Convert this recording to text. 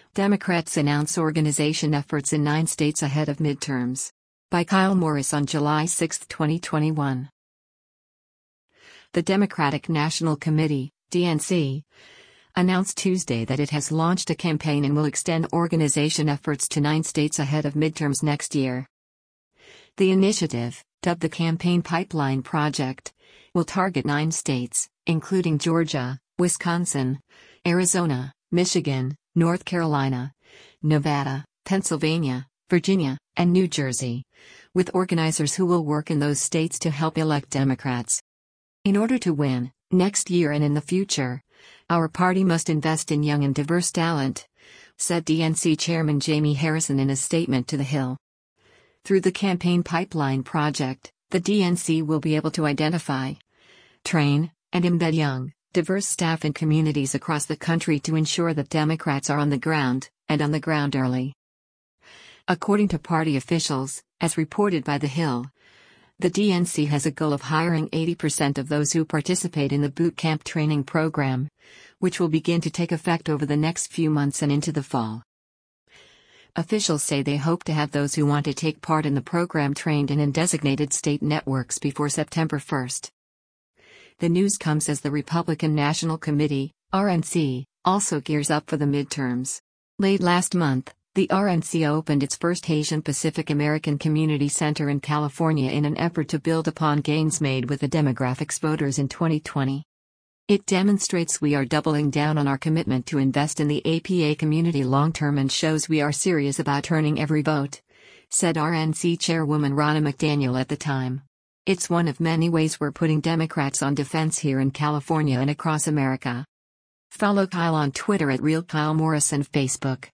Democrats announce organization efforts in 9 states ahead of midterms. By Kyle Morris on July 6, 2021. The Democratic National Committee, DNC, announced Tuesday that it has launched a campaign and will extend organization efforts to 9 states ahead of midterms next year. The initiative, dubbed the Campaign Pipeline Project, will target 9 states, including Georgia, Wisconsin, Arizona, Michigan, North Carolina, Nevada, Pennsylvania, Virginia, and New Jersey, with organizers who will work in those states to help elect Democrats. In order to win, next year and in the future, our party must invest in young and diverse talent, said DNC Chairman Jamie Harrison in a statement to The Hill. Through the Campaign Pipeline Project, the DNC will be able to identify, train, and embed young, diverse staff in communities across the country to ensure that Democrats are on the ground, and on the ground early. According to party officials, as reported by The Hill, the DNC has a goal of hiring 80% of those who participate in the boot camp training program, which will begin to take effect over the next few months and into the fall. Officials say they hope to have those who want to take part in the program trained and in designated state networks before September 1. The news comes as the Republican National Committee, RNC, also gears up for the midterms. Late last month, the RNC opened its first Asian Pacific American Community Center in California in an effort to build upon gains made with the demographics voters in 2020. It demonstrates we are doubling down on our commitment to invest in the APA community long-term and shows we are serious about turning every vote, said RNC Chairwoman Ronna McDaniel at the time. It's one of many ways we're putting Democrats on defense here in California and across America. Follow Kyle on Twitter at RealKyleMorris and Facebook.